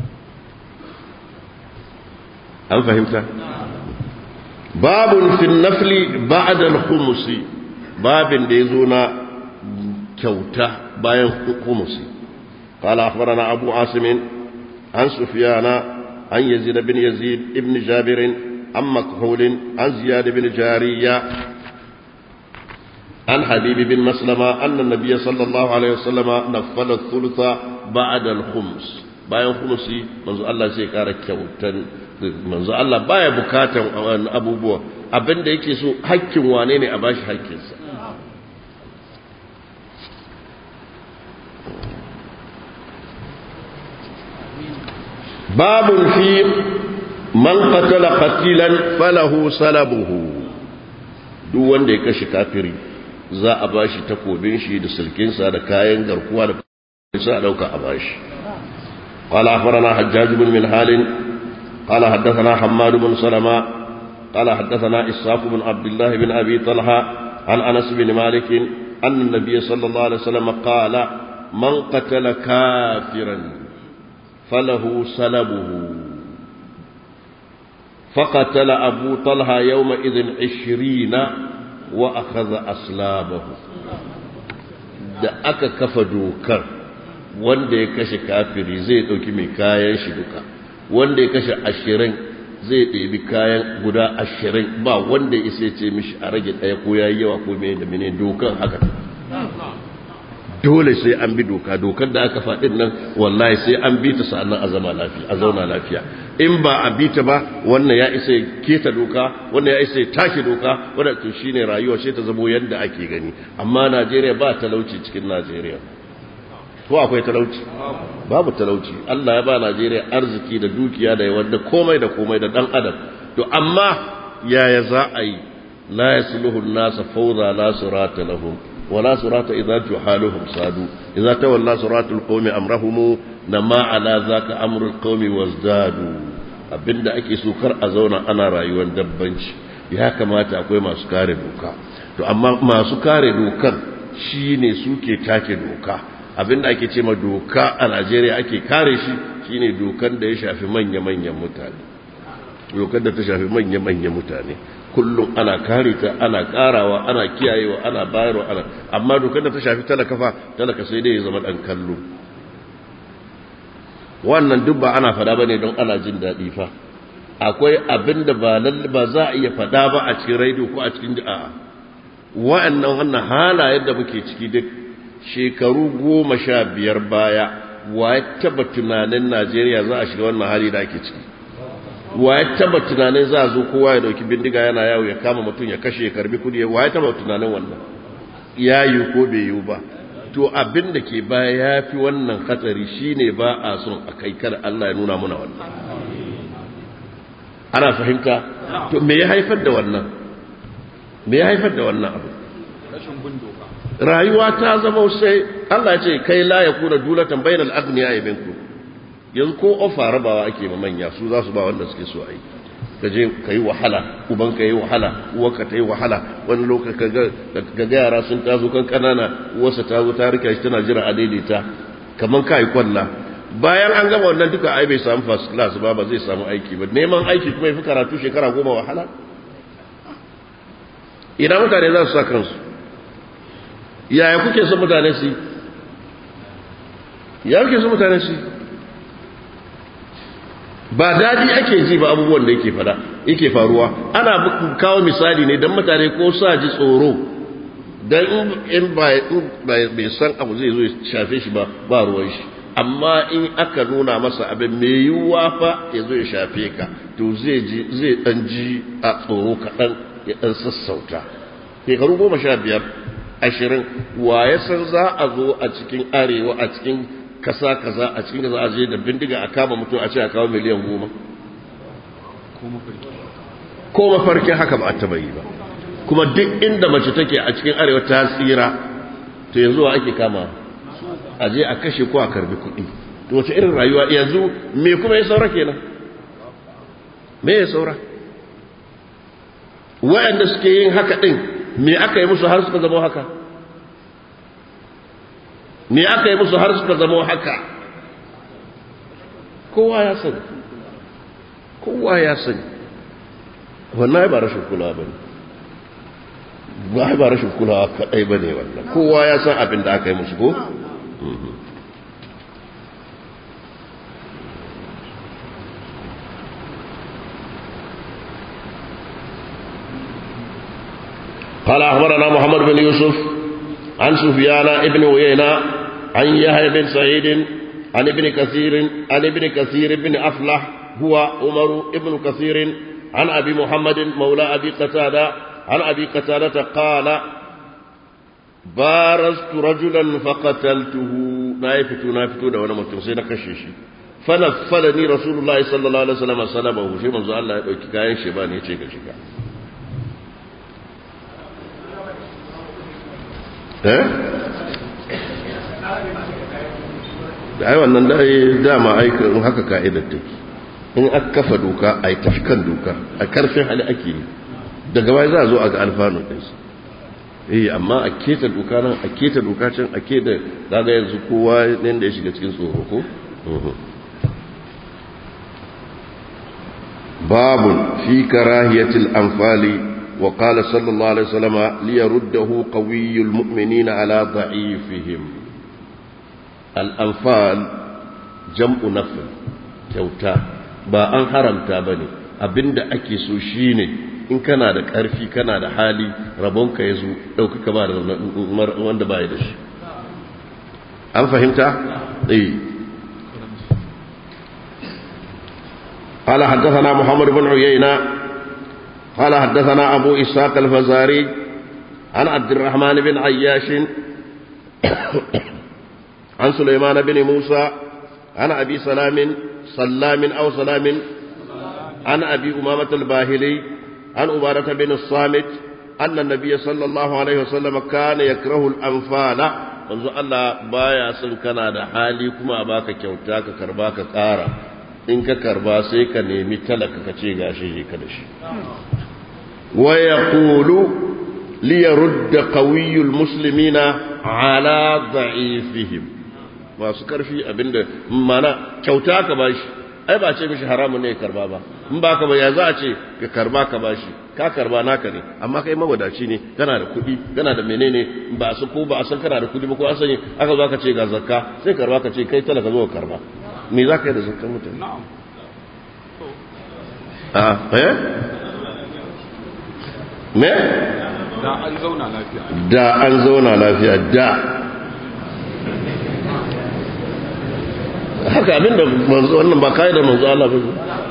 an fahimta babun fi an-nafli ba'da al-khumsi babin da yazo na كوتا باين خمسي قال أخبرنا أبو عاصم عن سفيان عن يزيد بن يزيد ابن جابر عن مكحول عن زياد بن جارية عن حبيب بن مسلمة أن النبي صلى الله عليه وسلم نفل الثلث بعد الخمس باين خمسي منذ الله سيكار كوتا منذ الله باين بكاتا أبو بوا أبن ديكي سو حكم وانيني أباش حكم باب في من قتل قتيلا فله سلبه duk wanda ya kashe kafiri za a bashi takobin shi da sulkinsa da kayan garkuwa da sai a dauka a bashi qala akhbarana hajjaj bin minhal qala hadathana hammad bin salama qala hadathana ishaq bin abdullah bin abi talha an anas bin malik anna an-nabiy sallallahu alaihi wasallam qala man qatala kafiran فله سلبه فقتل أبو طلحة يومئذ عشرين wa akhadha aslabahu da aka kafa dokar wanda ya kashe kafiri zai dauki mai kayan shi duka wanda ya kashe ashirin zai ɗebi kayan guda ashirin ba wanda ya isa ce mishi a rage ɗaya ko yayi yawa ko mai da mene dokar haka dole sai an bi doka dokar da aka faɗin nan wallahi sai an bi ta sa'annan a zama lafiya a zauna lafiya in ba a bi ta ba wannan ya isa ya keta doka wannan ya isa ya take doka wannan to shine rayuwa ce ta zamo yanda ake gani amma Najeriya ba talauci cikin Najeriya ko akwai talauci babu talauci Allah ya ba Najeriya arziki da dukiya da yawan da komai da komai da dan adam to amma yaya za a yi la yasluhu an-nas fawza la surata lahum ولا صراط إذا جحالهم صادوا إذا تولى صراط القوم أمرهم نما على ذاك أمر القوم وازدادوا abinda ake so kar a zauna ana rayuwar dabbanci ya kamata akwai masu kare doka to amma masu kare dokar shine suke take doka abinda ake ce ma doka a Najeriya ake kare shi shine dokan da ya shafi manya-manyan mutane dokar da ta shafi manya-manyan mutane kullum ana kare ta ana karawa ana kiyayewa ana bayarwa ana amma dokar da ta shafi talaka fa talaka sai dai ya zama dan kallo wannan duk ba ana fada bane don ana jin dadi fa akwai abinda ba lalle ba za a iya fada ba a cikin radio ko a cikin a'a wa'annan wannan halayen da muke ciki duk shekaru goma sha biyar baya wa ya taba tunanin Najeriya za a shiga wannan hali da ake ciki wa ya taba tunanin za a zo kowa ya dauki bindiga yana yawo ya kama mutum ya kashe ya karbi kudi wa ya taba tunanin wannan ya yi ko bai yi ba to abin da ke baya ya fi wannan hatsari shine ba a son a kai kar Allah ya nuna muna wannan ana fahimta to me ya haifar da wannan me ya haifar da wannan abu rashin bin doka rayuwa ta zama sai Allah ya ce kai la yakuna dulatan bainal aghniya minkum yanzu ko ofa rabawa ake ma manya su za su ba wanda suke so a yi ka je ka yi wahala uban ka yi wahala uwarka ta yi wahala wani lokaci ka ga yara sun tazo kan kanana uwarsa ta zo ta rika shi tana jira a daidaita kaman ka yi kwalla bayan an gama wannan duka ai bai samu first class ba ba zai samu aiki ba neman aiki kuma ya fi karatu shekara goma wahala ina mutane za su sa kansu yaya kuke son mutane su ya kuke son mutane su ba daɗi ake ji ba abubuwan da yake fada yake faruwa ana kawo misali ne don mutane ko sa ji tsoro don in bai san abu zai zo ya shafe shi ba ba ruwan shi amma in aka nuna masa abin mai yiwuwa fa ya zo ya shafe ka to zai ɗan ji a tsoro kaɗan ya ɗan sassauta shekaru goma sha biyar ashirin wa ya san za a zo a cikin arewa a cikin kasa kaza a cikin kaza a je da bindiga a kama mutum a ce a kawo miliyan goma ko mafarkin haka ba a taba yi ba kuma duk inda mace take a cikin arewa ta tsira to yanzu wa ake kama a je a kashe ko a karbi kuɗi to wace irin rayuwa yanzu me kuma ya saura kenan me ya saura waɗanda suke yin haka ɗin me aka yi musu har suka zama haka me aka yi musu har suka zama haka kowa ya sani kowa ya sani wannan ba rashin kulawa ba ne ba ba rashin kulawa kaɗai ba ne wannan kowa ya san abin da aka yi musu ko قال أخبرنا محمد بن يوسف عن سفيان ابن عيينة عن يحيى بن سعيد عن ابن كثير عن ابن كثير بن أفلح هو عمر ابن كثير عن أبي محمد مولى أبي قتادة عن أبي قتادة قال بارزت رجلا فقتلته نايفتو نايفتو ده وانا متوسينا كشيشي فنفلني رسول الله صلى الله عليه وسلم سلبه شيء منذ الله يدوكي كاين شبان يشيك شيكا eh ai wannan dai dama aikin haka ka'idar take in aka kafa doka ai tafi kan doka a karfin hali ake yi daga bai za a zo a ga alfanu din su eh amma a keta doka nan a keta doka can a keta daga yanzu kowa ne da ya shiga cikin tsoro ko babun fi karahiyatil anfali وقال صلى الله عليه وسلم ليرده قوي المؤمنين على ضعيفهم الأنفال جمع نفل kyauta ba an haramta bane abinda ake so shine in kana da ƙarfi kana da hali rabonka yazo dauki ka ba da wanda bai da shi an fahimta eh قال حدثنا محمد بن عيينة قال حدثنا أبو إسحاق الفزاري عن عبد الرحمن بن عياش عن سليمان بن موسى عن أبي سلام سلام أو سلام عن أبي أمامة الباهلي عن عبادة بن الصامت أن النبي صلى الله عليه وسلم كان يكره الأنفال manzo Allah baya son kana da hali kuma baka kyauta ka karba ka ƙara in ka karba sai ka nemi talaka ka ce gashi je ka da shi wa yaqulu li yurd qawiyul muslimina ala da'ifihim masu karfi abinda mana kyauta ka bashi ai ba ce mishi haramun ne karba ba in baka ba ya za a ce ka karba ka bashi ka karba naka ne amma kai mawadaci ne kana da kuɗi kana da menene ba su ko ba a san kana da kuɗi ba ko an sani aka zo ka ce ga zakka sai karba ka ce kai talaka zo ka karba me za ka yi da zakkan mutane a eh me da an zauna lafiya da an zauna lafiya da haka abinda manzo wannan ba kai da manzo Allah ba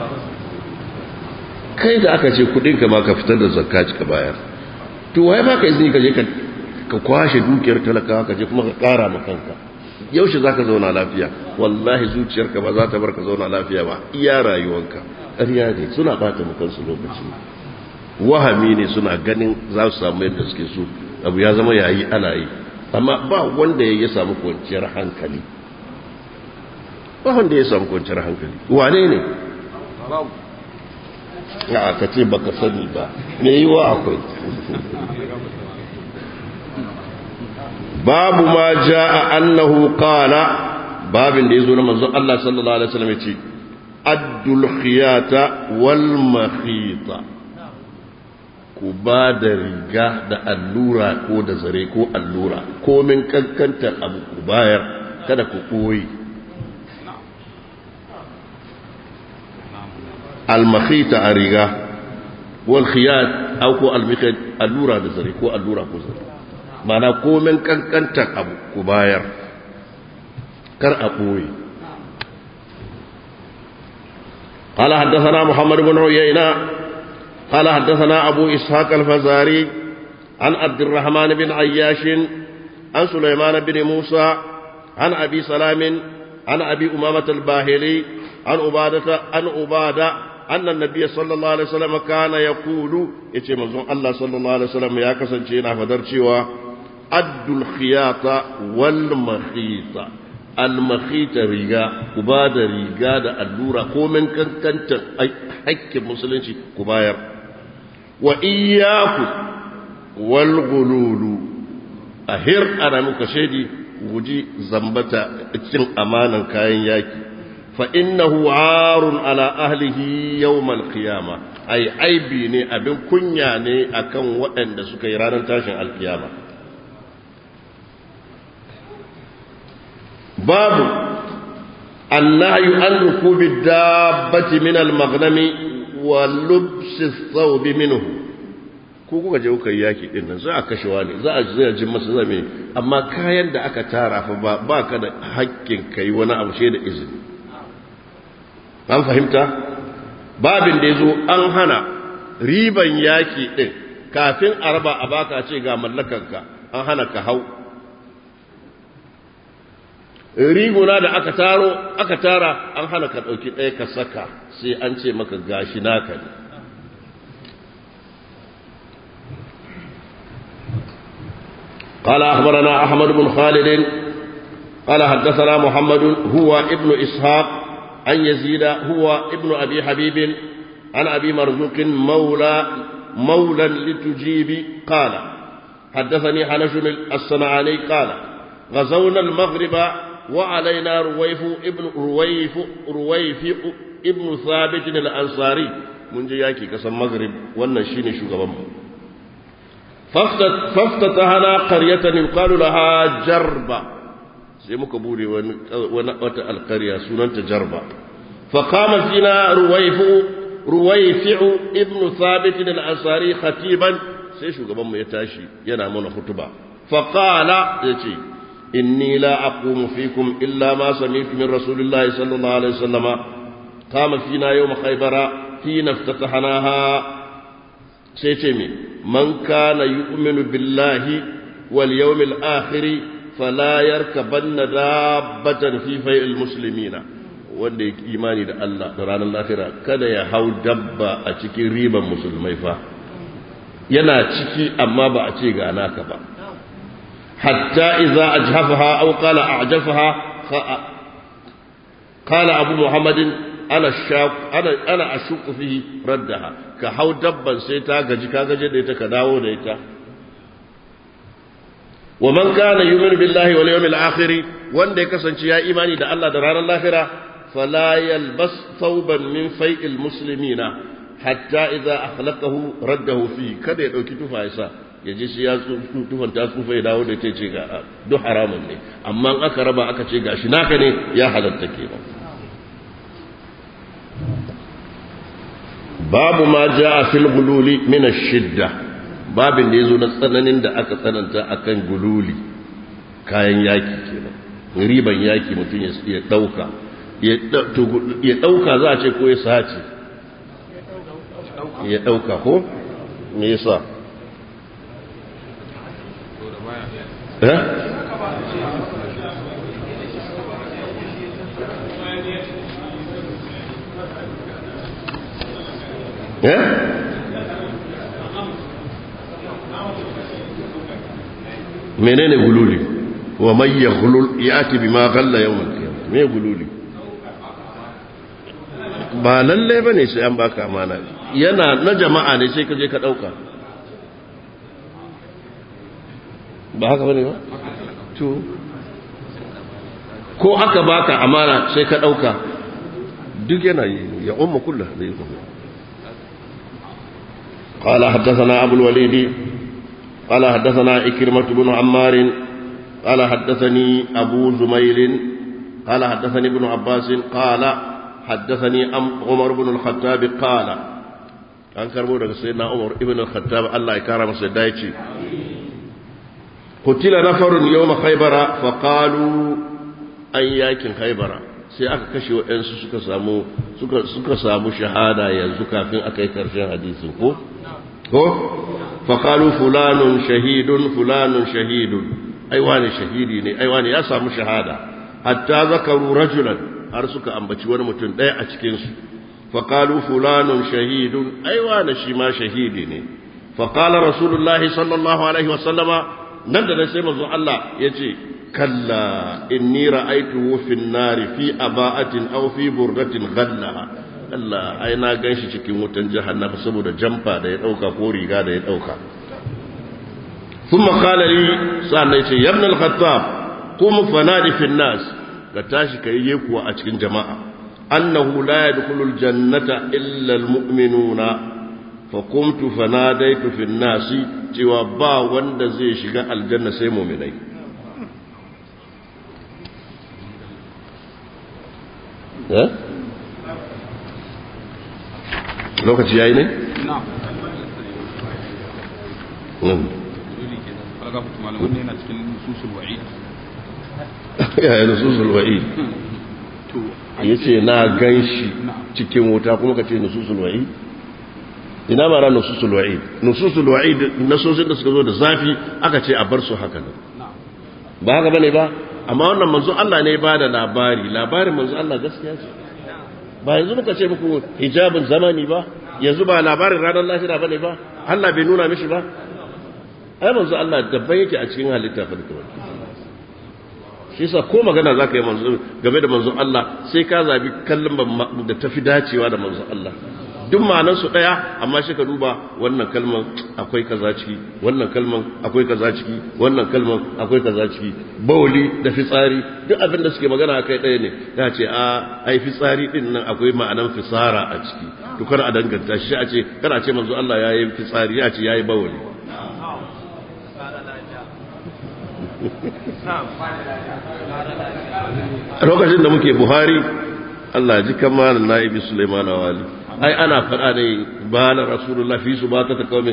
kai da aka ce kudin ka ma ka fitar da zakka ka bayar to wai ba ka izini ka je ka kwashe dukiyar talakawa ka je kuma ka kara ma kanka yaushe zaka zauna lafiya wallahi zuciyarka ba za ta bar ka zauna lafiya ba iya rayuwanka ƙarya ne suna bata mu kansu lokaci wahami ne suna ganin za su samu yadda suke so abu ya zama yayi ana yi amma ba wanda ya samu kwanciyar hankali ba wanda ya samu kwanciyar hankali wane ne a ka ce baka sani ba me yi wa akwai babu ma jaa annahu qala babin da yazo na manzon Allah sallallahu alaihi wasallam yace addul khiyata wal makhita ku ba da riga da allura ko da zare ko allura ko min kankantar abu ku bayar kada ku koyi al makhita a riga wal khiyat au ko al makhit allura da zare ko allura ko zare mana komen kankantar abu ku bayar kar a ɓoye قال حدثنا محمد بن عيينة قال حدثنا أبو إسحاق الفزاري عن عبد الرحمن بن عياش عن سليمان بن موسى عن أبي سلام عن أبي أمامة الباهلي عن عبادة عن عبادة أن النبي صلى الله عليه وسلم كان يقول إيش منزون الله صلى الله عليه وسلم يا كسن شينا فدرشوا أد الخياط والمخيط المخيط ريغا كباد ريغا دا اللورا كومن كان كانت حق مسلمين كباير وإياكم والغلول أهر أنا مكشدي وجي زنبتا تشن أمانا كاين ياكي فإنه عار على أهله يوم القيامة أي عيبي ني أبن كنيا ني أكن وأن سكيرانا تاشن القيامة باب النهي عن ركوب الدابة من المغنم ولبس الثوب منه ko kuka je kuka yaki din nan za a kashewa ne za a zai jin masa zame amma kayan da aka tara fa ba ba ka da haƙƙin kai wani abu sai da izini an fahimta babin da yazo an hana riban yaki din kafin a raba a baka ce ga mallakanka an hana ka hau riguna da aka taro aka tara an hana ka dauki ɗaya ka saka sai an ce maka gashi naka ne قال أخبرنا أحمد بن خالد قال حدثنا محمد هو ابن إسحاق عن يزيد هو ابن أبي حبيب عن أبي مرزوق مولى مولى لتجيب قال حدثني حنش الصنعاني قال غزونا المغرب وعلينا رويف ابن رويف رويف ابن ثابت الأنصاري من جياكي كسم مغرب وانا شيني شغبان فافتتحنا قرية يقال لها جربة سيمك بوري ونقوة القرية سننت جربة فقام فينا رويفع رويفع ابن ثابت الأنصاري خطيبا سيشو قبم يتاشي ينامون خطبا فقال يتي إني لا أقوم فيكم إلا ما سمعت من رسول الله صلى الله عليه وسلم قام فينا يوم خيبر حين افتتحناها سيتمي من كان يؤمن بالله واليوم الآخر فلا يركبن دابة في فيء المسلمين wanda yake imani da Allah da ranar lahira kada ya hau dabba a cikin riban musulmai fa yana ciki amma ba a ce ga naka ba hatta idza ajhafaha aw qala a'jafaha qala abu muhammadin ana shaq ana ana ashuqu fihi raddaha ka hau dabban sai ta gaji ka gaje da ita ka dawo da ita wa man kana yu'minu billahi wal yawmil akhir wanda ya kasance ya imani da Allah da ranar lahira fala yalbas thawban min fai'il muslimina hatta idza akhlaqahu raddahu fi kada ya dauki tufa yasa ya je shi ya tufan ta tsufa ya dawo da ita ce ga duk haramun ne amma in aka raba aka ce gashi naka ne ya halatta kenan babu ma jaa fil gululi min ash-shidda babin da yazo na tsananin da aka tsananta akan gululi kayan yaki kenan riban yaki mutum ya dauka ya dauka za a ce ko ya sace ya dauka ko me yasa eh eh menene gululi wa man yaghlul yati bima ghalla yawm al-qiyamah me gululi ba lalle bane sai an baka amana yana na jama'a ne sai ka je ka dauka ba haka bane ba to ko aka baka amana sai ka dauka duk yana ya umma kullu da yake قال حدثنا أبو الوليد قال حدثنا إكرمة بن عمار قال حدثني أبو زميل قال حدثني ابن عباس قال حدثني عمر بن الخطاب قال an karbo daga sayyidina Umar ibn al-Khattab Allah ya kara masa daici qutila nafarun yawm khaybara fa qalu ayyakin khaybara sai aka kashe waɗansu suka samu suka suka samu shahada yanzu kafin aka yi karshen hadisin ko ko fa qalu fulanun shahidun fulanun shahidun ai wani shahidi ne ai wani ya samu shahada hatta zakaru rajulan har suka ambaci wani mutum ɗaya a cikin su fa qalu fulanun shahidun ai wani shi ma shahidi ne fa qala rasulullahi sallallahu alaihi wasallama nan da sai manzo Allah yace kalla inni ra'aytuhu fin nari fi aba'atin aw fi burdatin ghallaha Allah ai na ganshi cikin wutan jahannama saboda jamfa da ya dauka ko riga da ya dauka thumma qala li sa'an yace ya ibn al-khattab qum fanadi fin nas ka tashi kai yekuwa a cikin jama'a annahu la yadkhulu al-jannata illa al-mu'minuna fa qumtu fanadaitu fin nasi cewa ba wanda zai shiga aljanna sai mu'minai eh lokaci yayi ne na'am mm kaga mutum malamin ne yana cikin nususul wa'id ya nususul wa'id to yace na ganshi cikin wuta kuma kace nususul wa'id ina ma ran nususul wa'id nususul wa'id nasosin da suka zo da zafi aka ce a bar su haka nan ba haka bane ba amma wannan manzo Allah ne ba da labari labarin manzo Allah gaskiya ce ba yanzu muka ce muku hijabin zamani ba yanzu ba labarin ranar lahira bane ba Allah bai nuna mishi ba ai manzo Allah dabban yake a cikin halitta fa duka shi yasa ko magana zaka yi manzo game da manzo Allah sai ka zabi kallon da tafi dacewa da manzo Allah duk ma'anar su daya amma shi ka duba wannan kalman akwai kaza ciki wannan kalman akwai kaza ciki wannan kalman akwai kaza ciki bauli da fitsari duk abin da suke magana akai daya ne ya ce a ai fitsari din nan akwai ma'anar fisara a ciki to kar a danganta shi a ce kar a ce manzo Allah yayi fitsari ya ce yayi bauli lokacin da muke Buhari Allah ji kamalan na'ibi Sulaiman Wali ai ana faɗa ne ba na Rasulullah fi su ba ta takawme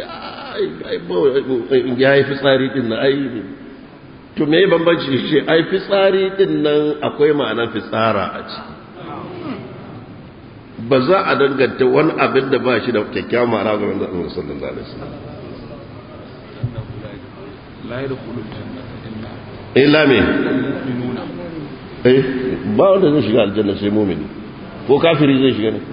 ya yi fitsari din nan ai to me bambanci shi ai fitsari din nan akwai ma'anar fitsara a ciki ba za a danganta wani abin da ba shi da kyakkyawan ma'ana ga wanda Allah sallallahu alaihi wasallam la yadkhulu al-jannata illa me mu'minuna eh ba wanda zai shiga aljanna sai mu'mini ko kafiri zai shiga ne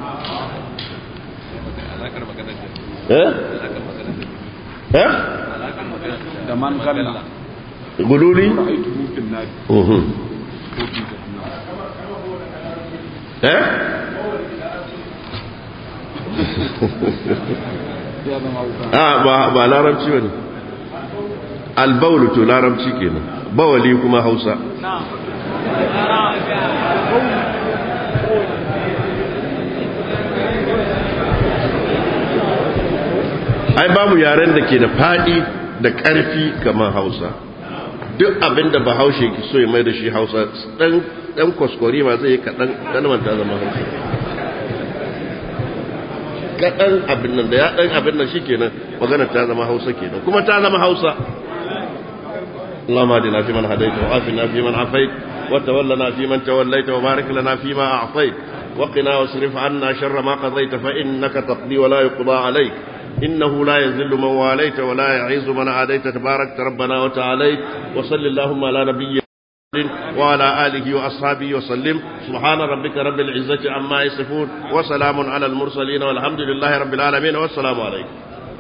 eh eh da man galla gululi uhum eh ah ba ba larabci bane albaulu to larabci kenan bawali kuma Hausa ai babu yaren da ke da fadi da ƙarfi kamar Hausa duk abinda Bahaushe ke so ya mai da shi Hausa dan dan kuskure ma zai kadan kalmar ta zama Hausa kadan abin nan da ya dan abin nan shikenan magana ta zama Hausa kenan kuma ta zama Hausa اللهم اهدنا فيمن هديت وعافنا فيمن عافيت وتولنا فيمن توليت وبارك لنا فيما أعطيت وقنا واصرف عنا شر ما قضيت فإنك تقضي ولا يقضى عليك إنه لا يذل من واليت ولا يعز من عاديت تبارك ربنا وتعاليت وصل اللهم على نبي وعلى آله وأصحابه وسلم سبحان ربك رب العزة عما يصفون وسلام على المرسلين والحمد لله رب العالمين والسلام عليكم